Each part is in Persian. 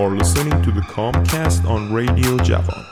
are listening to the Comcast on Radio Javan.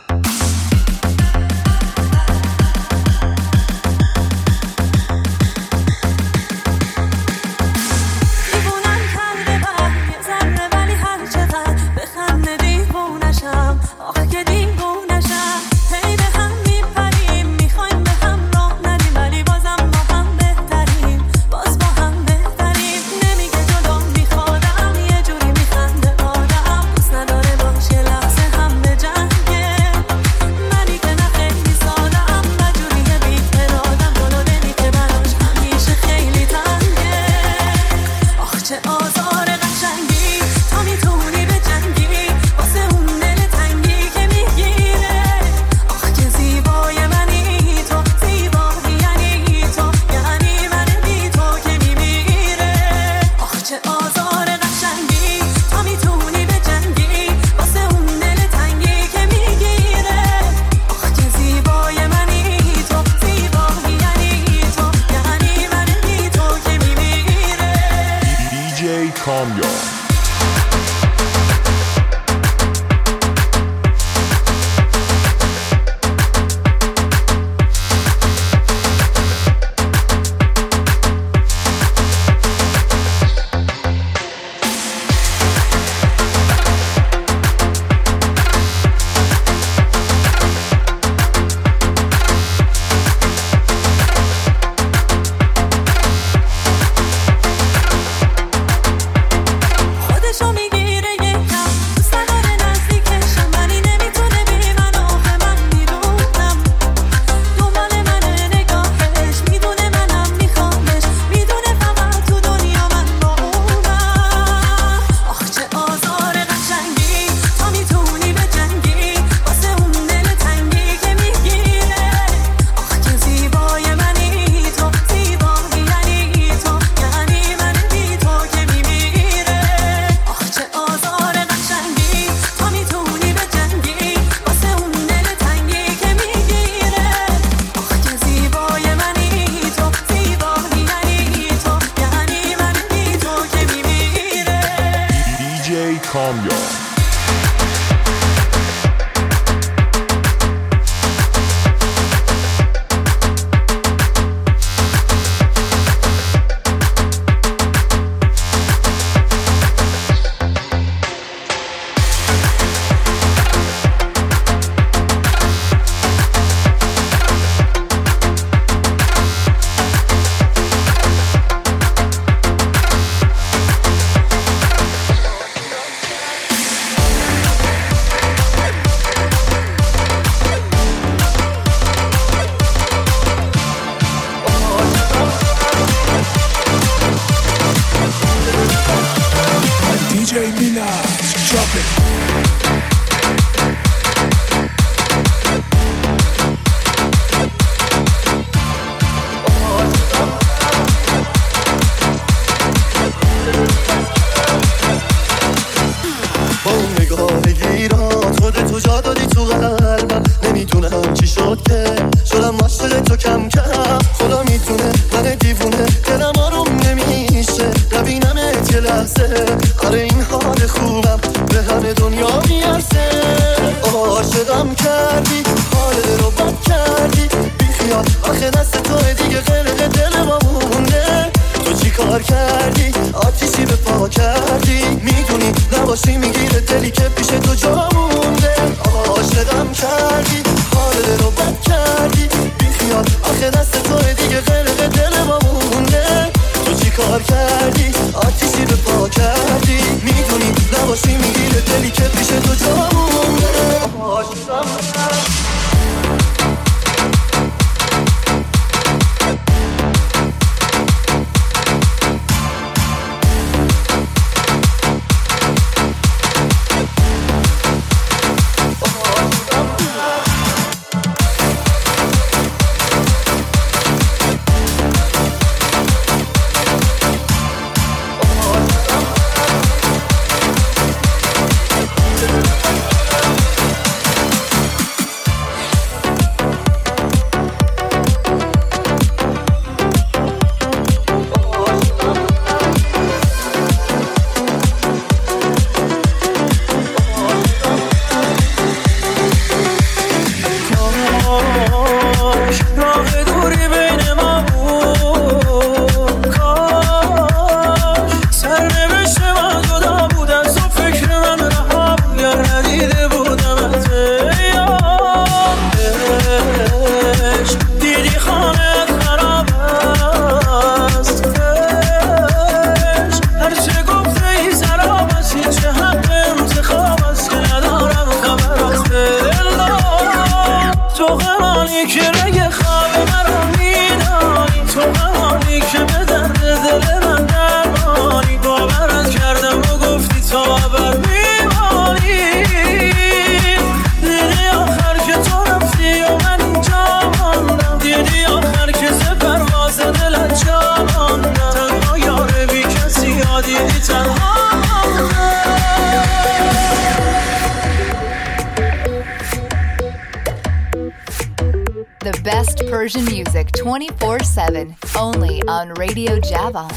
Persian music 24/7 only on Radio Javon.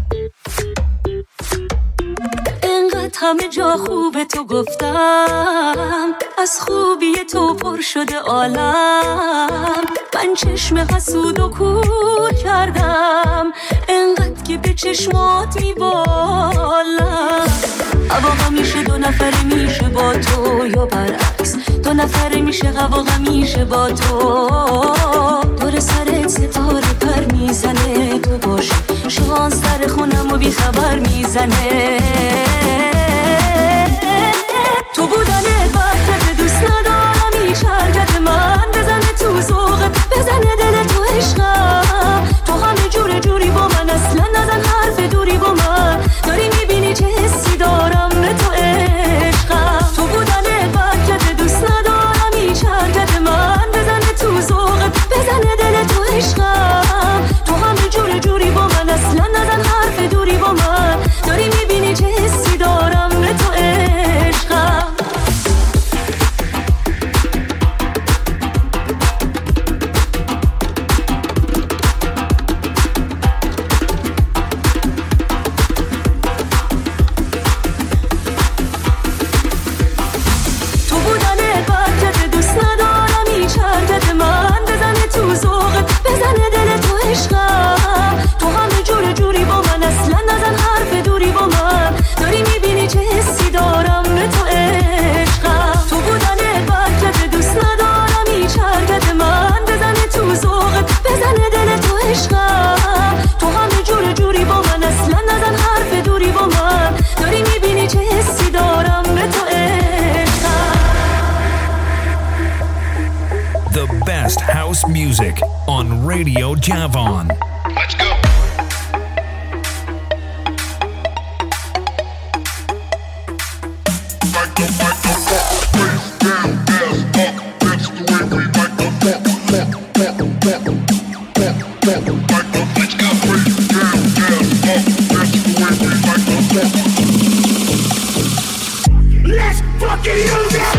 انقدر همه جا خوب تو گفتم، از خوبی تو پر شده عالم. من چشم حسود و کور کردم، انقدر که به چشمات میبالم. هوا همیشه دو نفره میشه با تو یا برعکس، دو نفره میشه هوا همیشه با تو. دور سرت ستاره پر میزنه، تو باشی شانس در خونم و بی خبر میزنه. تو بودنت وقت دوست ندارم، هیچ حرکت من بزنه تو ذوقت، بزنه دل تو عشقم. تو همه جور جوری با من، اصلا نزن حرف دوری با من. داری میبینی چه حسی دارم به تو عشقم. تو بودنت وقت دوست ندارم، هیچ حرکت من بزنه تو ذوقت، بزنه دل تو عشقم. تو همه جور جوری با من، اصلا نزن حرف دوری با من. داری میبینی چه حسی دارم به تو عشقم. تو بودنت وقت دوست ندارم، هیچ حرکت من بزنه تو ذوقت، بزنه دل تو عشقم. تو همه جور جوری با من، اصلا نزن حرف دوری با من. داری میبینی چه حسی دارم به تو عشقم. تو بودنت وقت دوست ندارم، هیچ حرکت من بزنه تو ذوقت، بزنه دل تو عشقم. تو همه جور جوری با من، اصلا نزن حرف دوری با من. داری میبینی چه حسی دارم به تو عشقم. The best house music on Radio Javon. Let's go. Let's fucking use it.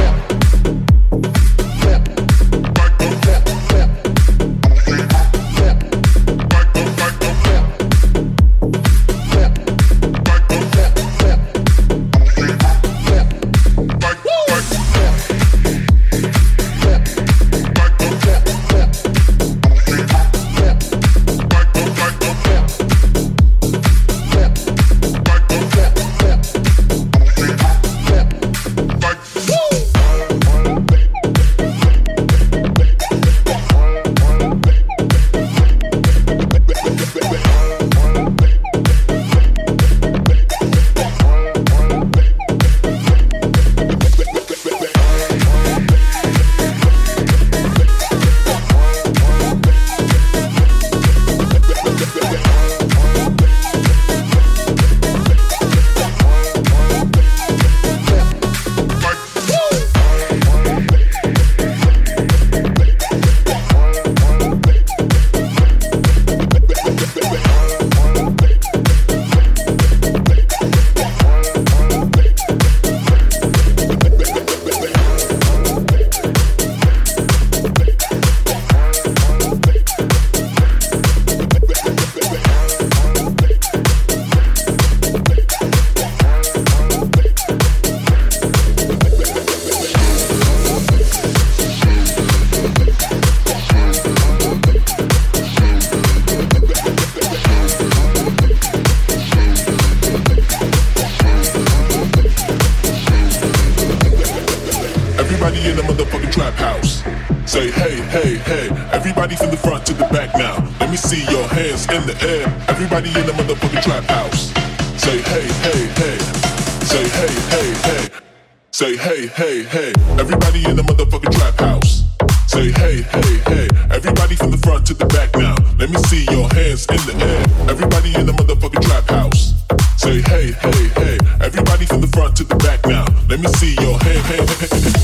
Everybody in the motherfucking trap house. Say hey, hey, hey. Everybody from the front to the back now. Let me see your hands in the air. Everybody in the motherfucking trap house. Say hey, hey, hey. Say hey, hey, hey. Say hey, hey, hey. Everybody in the motherfucking trap house. Say hey, hey, hey. Everybody from the front to the back now. Let me see your hands in the air. Everybody in the motherfucking trap house. Say hey, hey, hey. Everybody from the front to the back now. Let me see your hand, hand, hand, hand.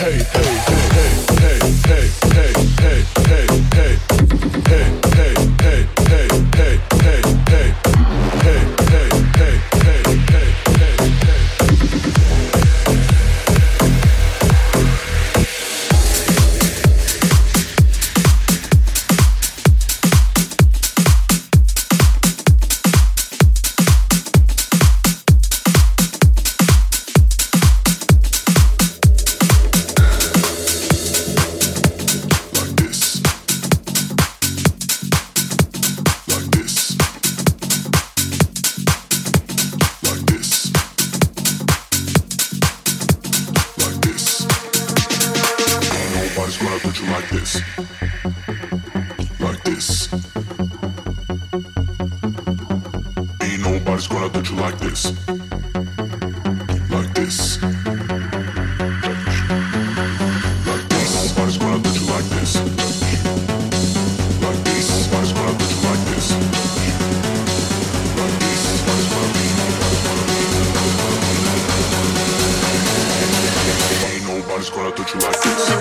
Hey, like this. Like this. Ain't nobody's gonna touch you like this. Like this. Like this. Nobody's gonna touch you like this. Like this. Nobody's gonna touch you like this. Like this. Nobody's gonna be. Ain't nobody's gonna touch you like this.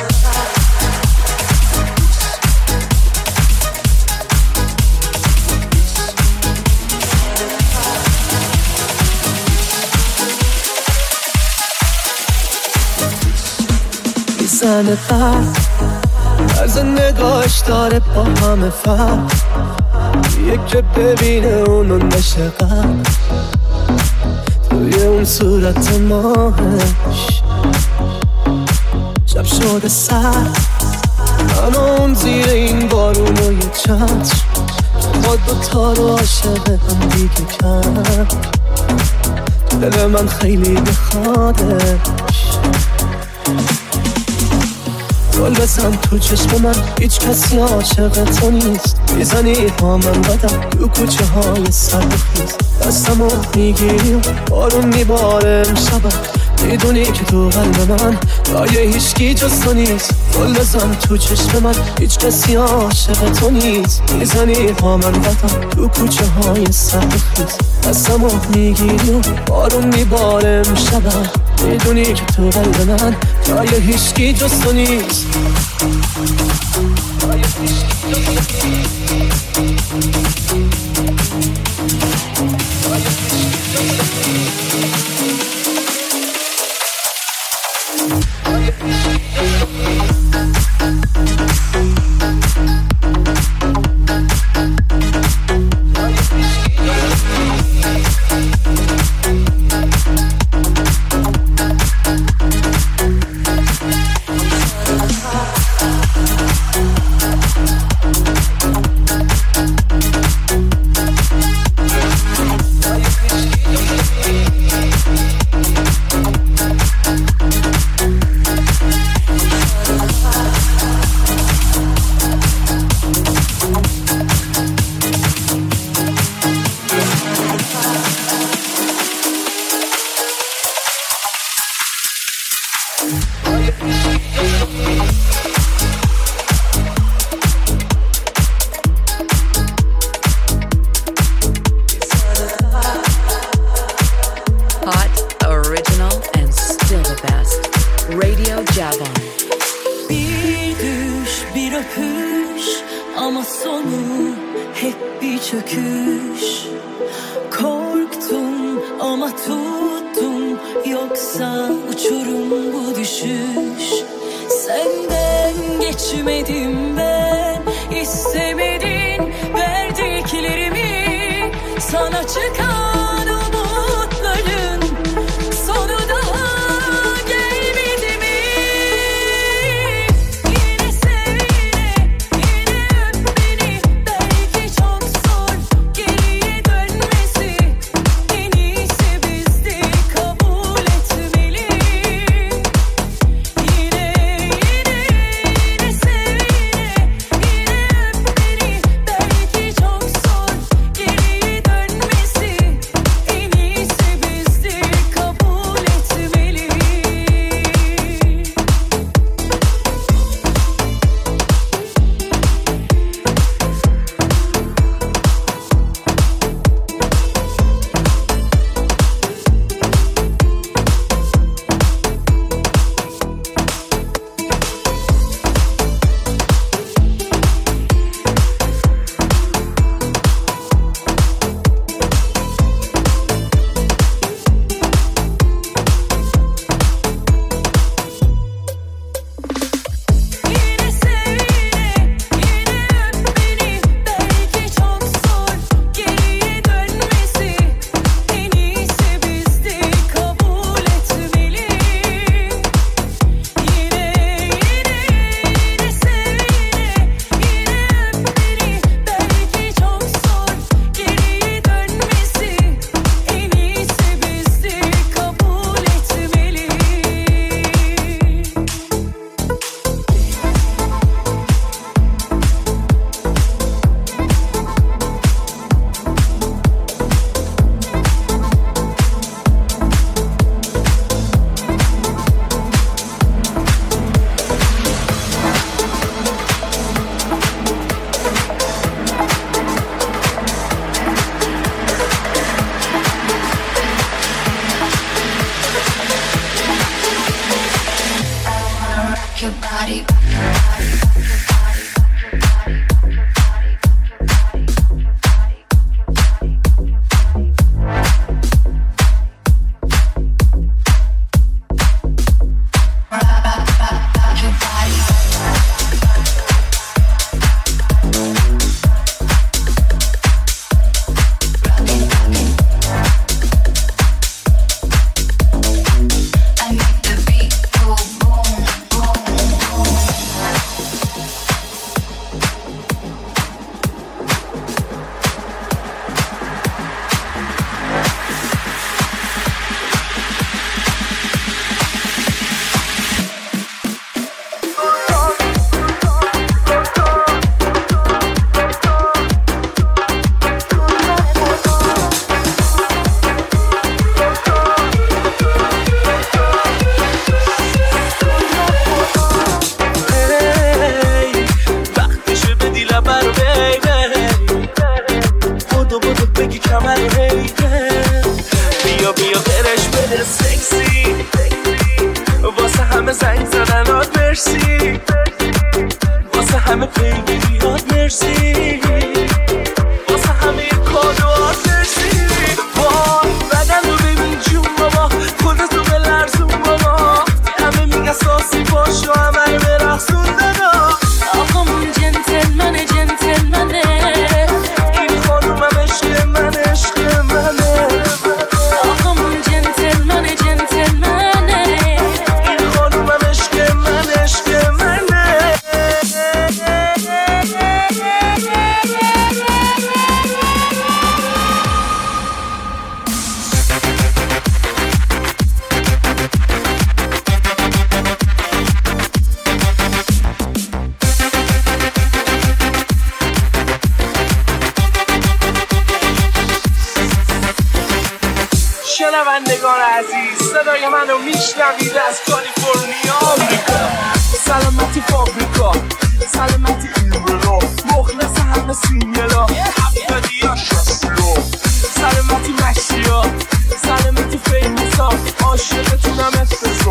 زن قلب از نگاهش داره با همه فرق یکی ببینه اونو نشه قلب توی اون صورت ماهش شب شده سر من اون زیر این بارون و یه چتر ما دوتا رو عاشق هم دیگه کرد دل من خیلی بخوادش گل بزن تو چشم من هیچ کسی عاشق تو نیست میزنی با من بدم تو کوچه های سرخیز دستمو میگیری و بارون میباره امشبم میدونی که تو قلب من جای هیچکی جز تو نیست گل بزن تو چشم من هیچ کسی عاشق تو نیست میزنی با من بدم تو کوچه های سرخیز دستمو میگیری و بارون میباره امشبم میدونی که تو قلب من جای هیچکی جز تو نیست جای هیچکی جز تو See شنوندگان عزیز، صدای منو میشنوید از کالیفرنیا آمریکا. سلامتی فابریکا، سلامتی ایرنا، مخلص همه سینگلا، هفتادیا شستیا، سلامتی مشیا، سلامتی فیموسا، عاشقتونم اتفاق.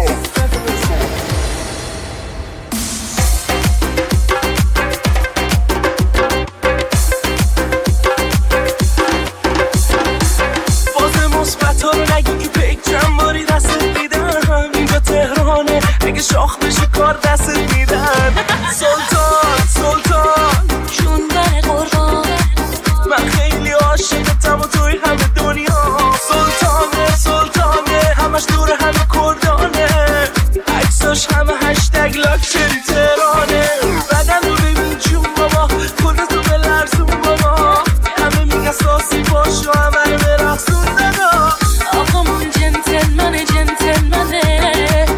اگه شاخ بشه کار دستت میدن. سلطان سلطان جوندن قربان، من خیلی عاشقتم و توی همه دنیا. سلطانه سلطانه همش دور همه کردانه، عکساش همه هشتگ لاکچری تهرانه. بدن رو ببین جون بابا، کلتو به لرزون بابا، همه میگه ساسی باش و همه رو برقصون دادا. آقامون جنتلمنه جنتلمنه،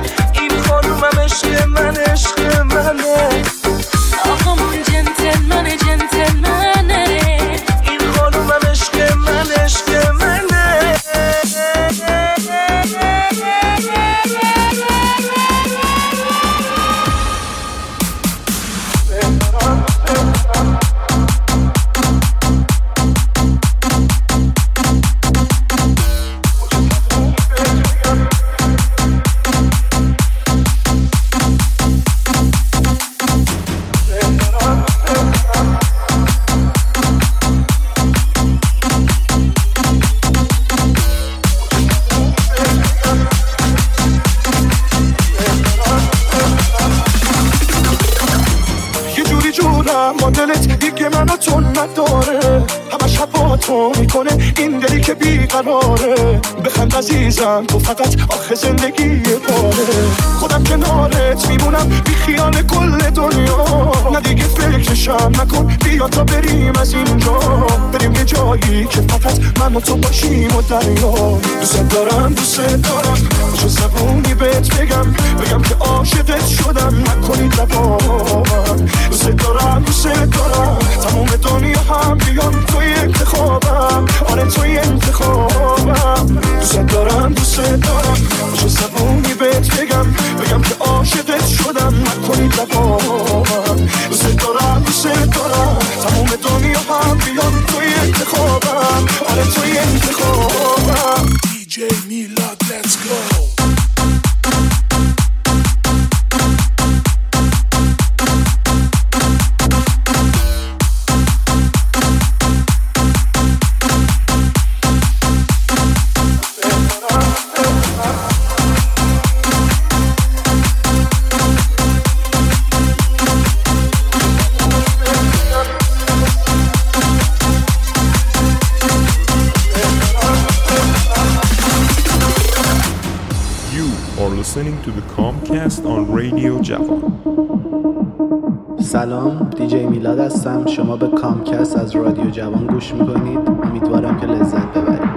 عشق من عشق منه. آقامون جنتلمنه جنتلمنه، این خانومم عشق من عشق منه. دلت دیگه منو تو نداره، همش حبا تو میکنه این دلی که بیقراره. بخند عزیزم تو فقط آخه زندگی باره، خودم کنارت میمونم بی خیال کل دنیا. نه دیگه فکرشم نکن، بیا تا بریم از اینجا، بریم یه جایی که فقط من و تو باشیم و دریا. دوست دارم دوست دارم، چه زبونی بهت بگم که عاشقت شدم، نکنی دبابم. دوست دارم دوست دارم، تموم دنیا هم بیان توی انتخابم، آره توی انتخابم. دوست دارم دوست دارم، چه زبونی بهت بگم که عاشقت شدم، نکنی دبابم. دوست دارم دوست دارم، تموم دنیا هم بیان توی انتخابم، آره توی انتخابم. DJ Milad, let's go. Listening to the Comcast on Radio Java. سلام، دیجی میلاد هستم. شما به کامکست از رادیو جوان گوش میکنید. امیدوارم که لذت ببرید.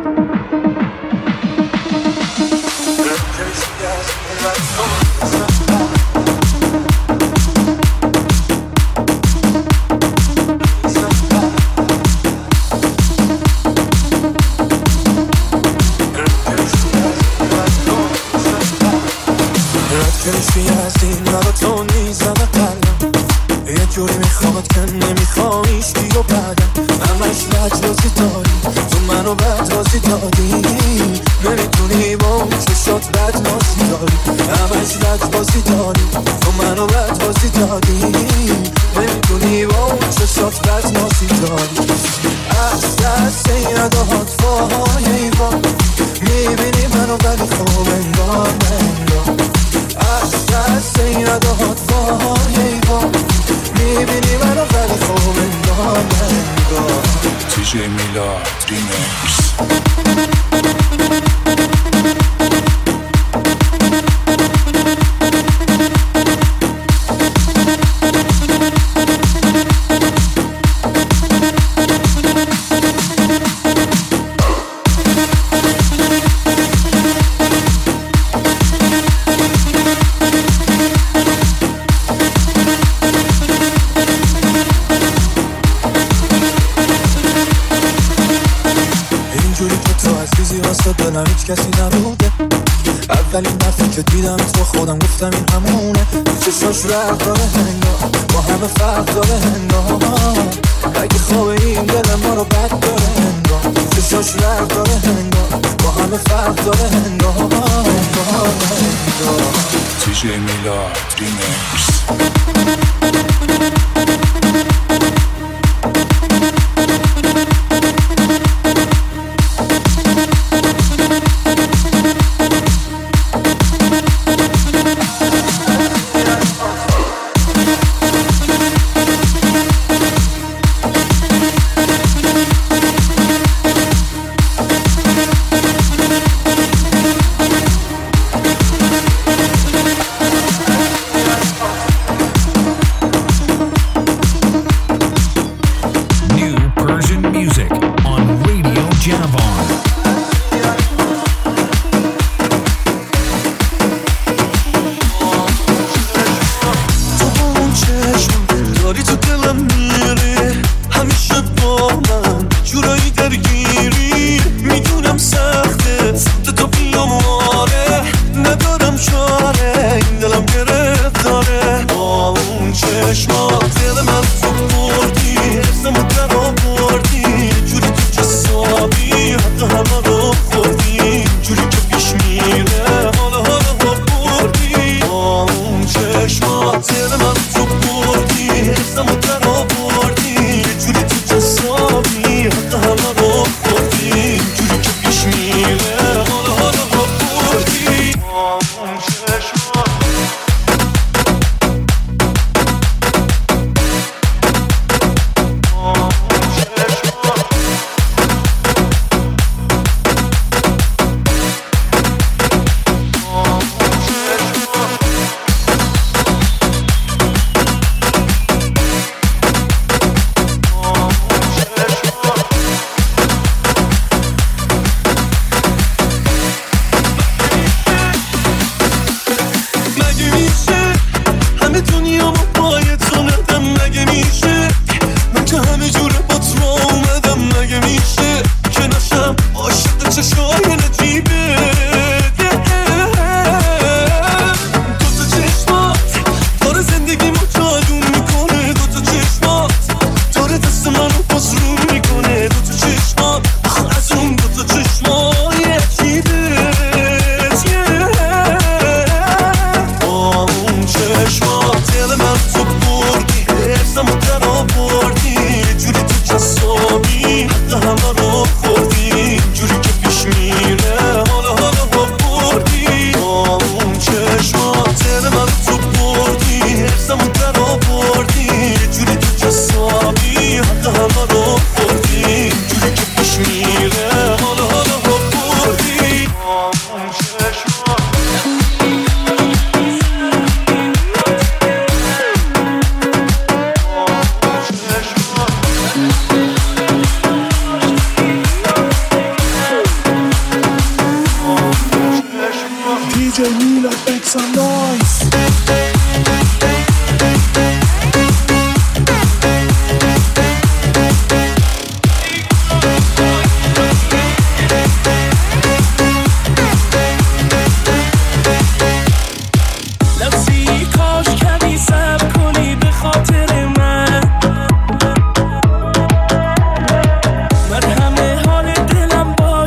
جوری میخواد که نمیخوایش بیو بعدم، همش لجبازی داری تو منو بدبازی دادی، نمیتونی با چشات بدنازی داری، همش لجبازی داری تو منو بدبازی دادی، نمیتونی با چشات بدنازی داری. از دست این اداهات فاهای ایوان میبینی منو ولی خوب انگار ننگار. از دست این اداهات فاهای ایوان میبینی منو ولی خوب انگار ننگار. دیجی میلاد ریمیکس. دلم هیچ کسی نبوده. اولین دفعه که دیدم تو خودم گفتم این همونه. چشاش رق داره هنگاه با همه فرق داره هنگاه. اگه خواب این دل ما رو بد داره هنگاه. چشاش رق داره هنگاه با همه فرق داره هنگاه. DJ میلاد ریمیکس.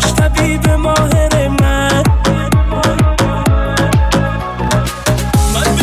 من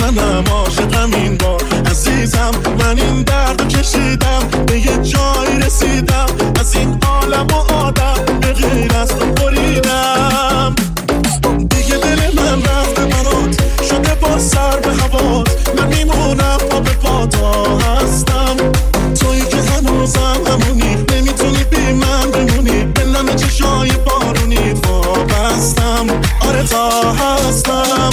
منم عاشقم این بار عزیزم، من این درد کشیدم به یه جایی رسیدم، از این عالم و آدم به غیر از تو بریدم. دیگه دل من رفته برات شده با سر به هوات، من میمونم پا به پاتا هستم، تویی که هنوزم همونی، نمیتونی بی من بمونی، به نم چشای بارونی وابستم، آره تا هستم.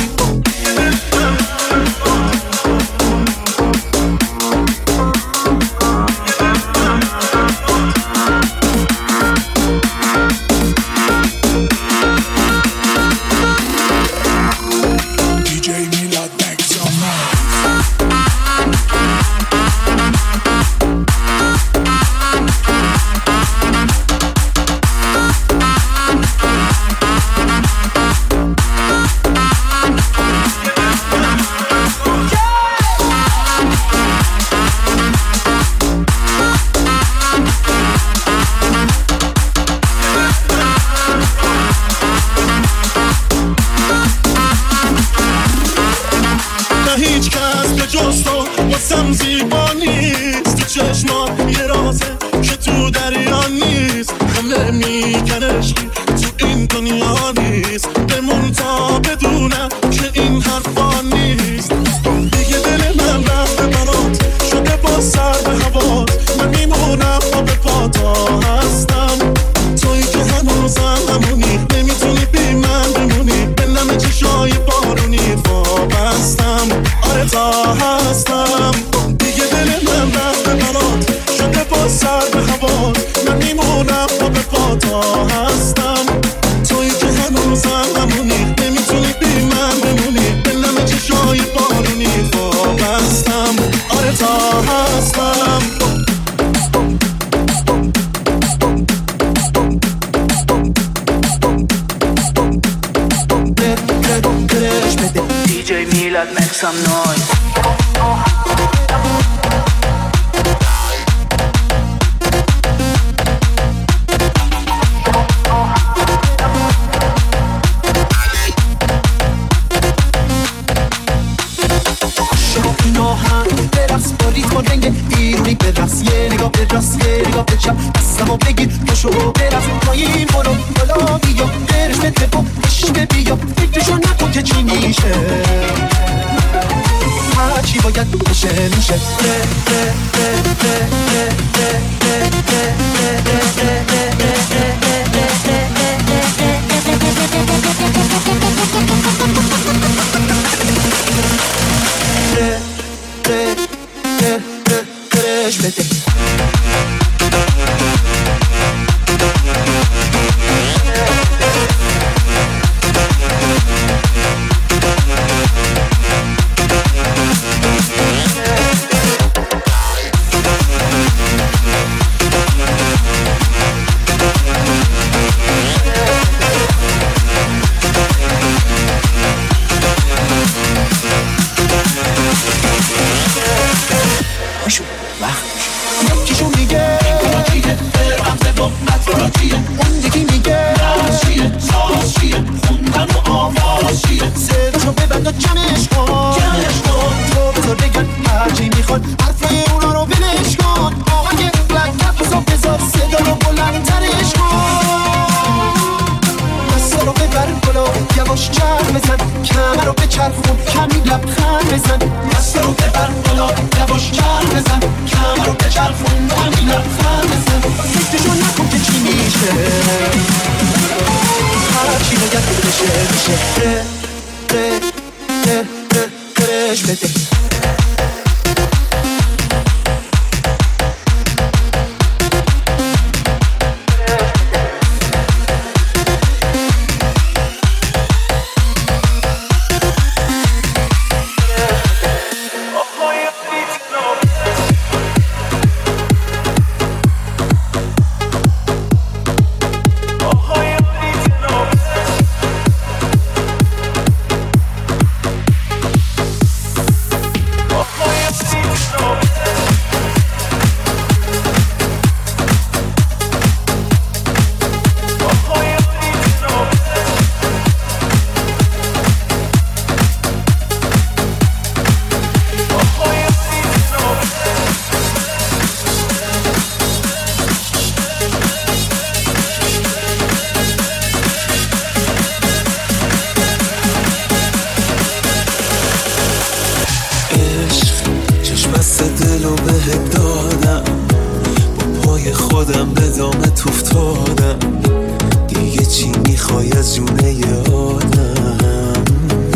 دلو بهت دادم، با پای خودم به دامت افتادم، دیگه چی میخوای از جونه آدم؟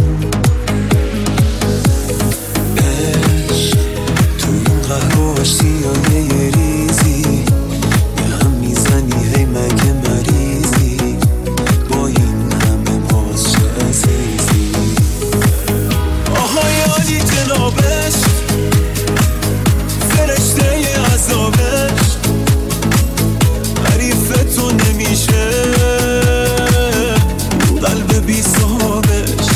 عشق تو این قهر و اشتیای ریزی به هم میزنی، هی مگه مریضی با این همه باز چه عزیزی؟ آهای عالی جنابش، فرشته عذابش، حریف تو نمیشه قلب بی صاحبش.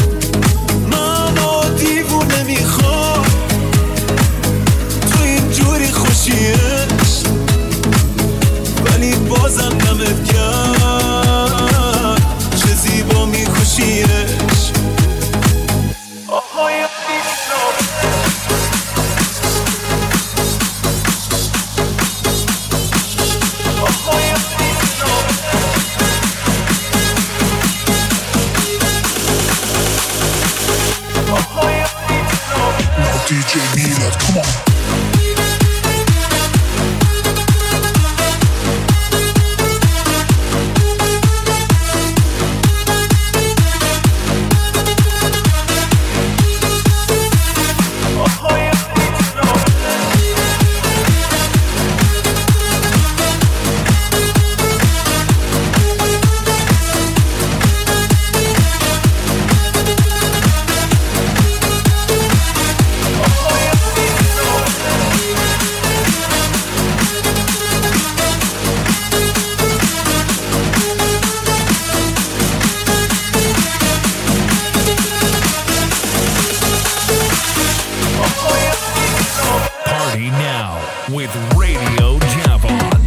من دیوونه میخوام تو اینجوری خوشیش، ولی بازم دمت کرد چه زیبا میکشیش. آهای DJ Milad, come on. Party now with Radio Javon.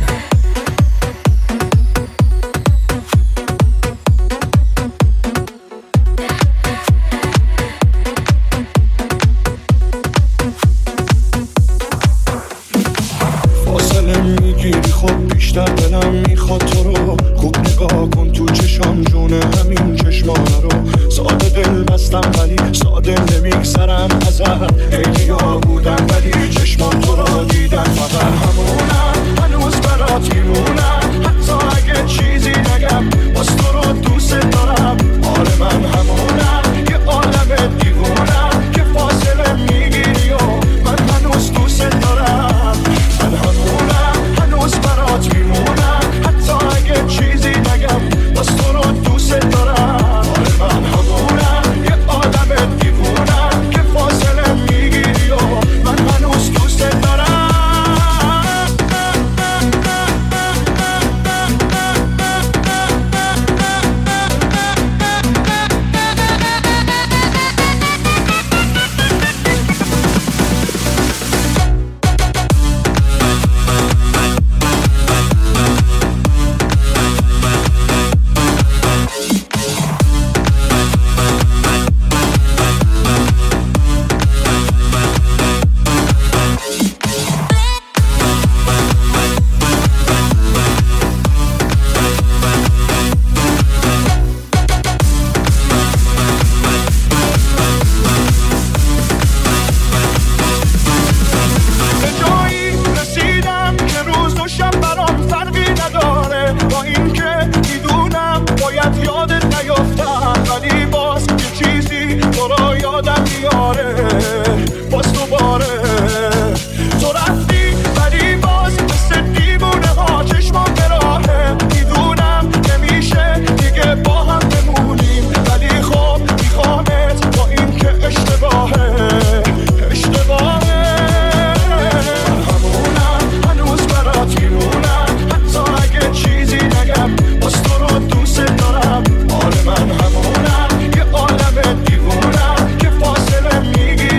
فاصله میگیری خب بیشتر دلم میخواد تو رو، خوب نگاه کن تو چشام جون همین چشمانه رو. ساده دل بستم ولی ساده نمیگذرم ازت، خیلی ها بودن ولی چشمان تو رو دیدن، فقط همونم هنوز برات میمونم، حتی اگه چیزی نگم باز تو رو دوست دارم. آره من همونم یه عالم دیوونم که فاصله میگیری و من هنوز دوست دارم. من همونم هنوز برات میمونم، حتی اگه چیزی نگم باز تو رو دوست دارم. آره من همونم یه عالم دیوونم که فاصله میگیری و من هنوز دوست دارم. من همونم یه عالم دیوونم که فاصله میگیری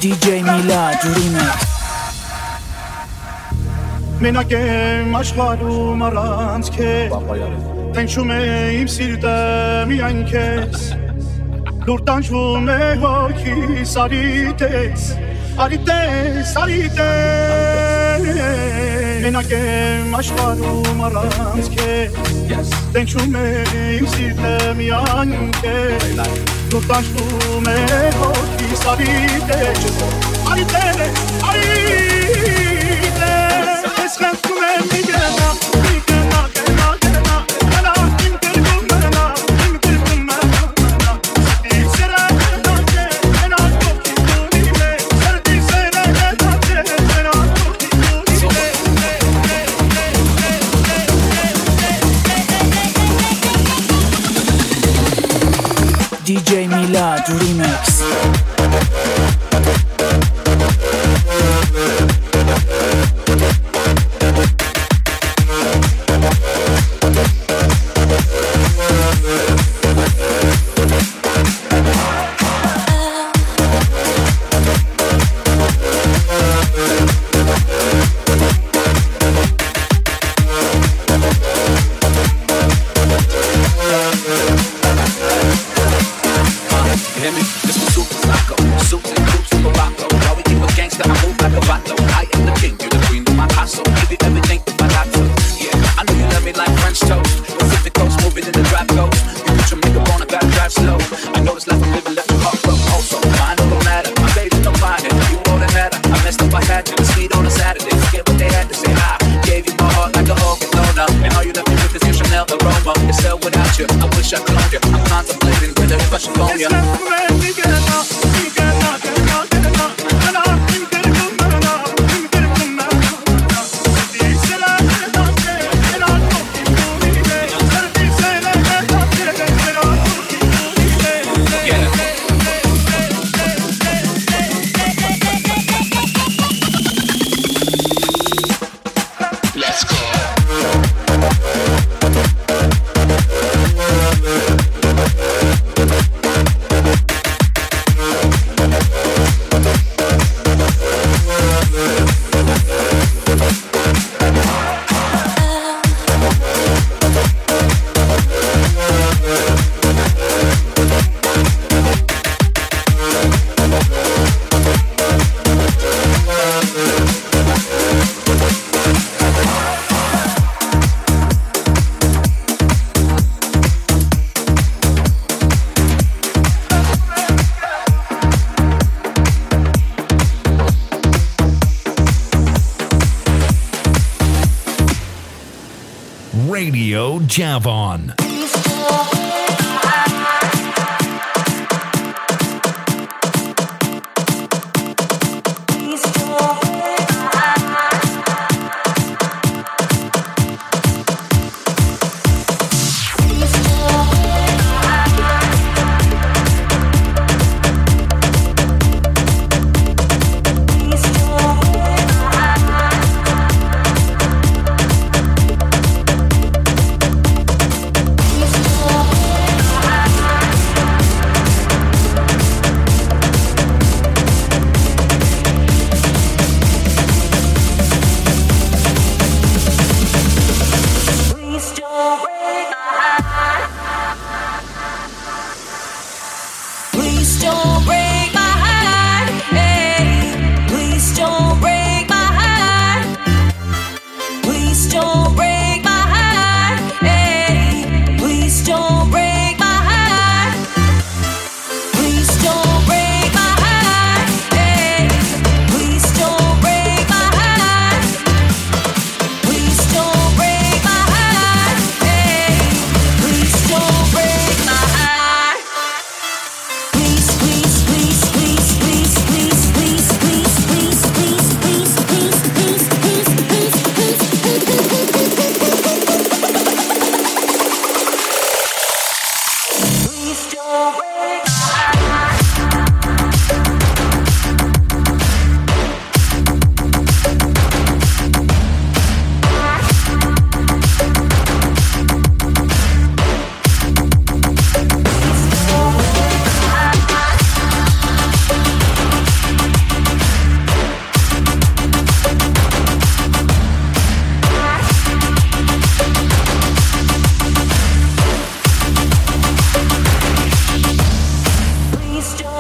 DJ Milad Remix. Menagem aşklarım aranz ke Tenşume sirde miyankes Lurtan şume hoki sarites Arites, arites Menagem aşklarım aranz ke Tenşume sirde miyankes Lurtan şume hoki sarites Arites, arites DJ Milad Remix. Radio Javon.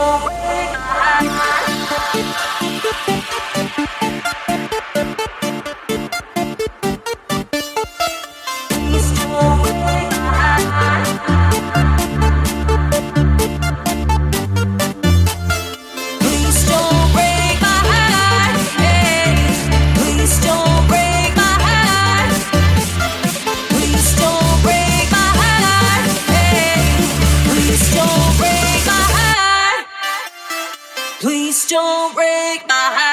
Please don't break my heart.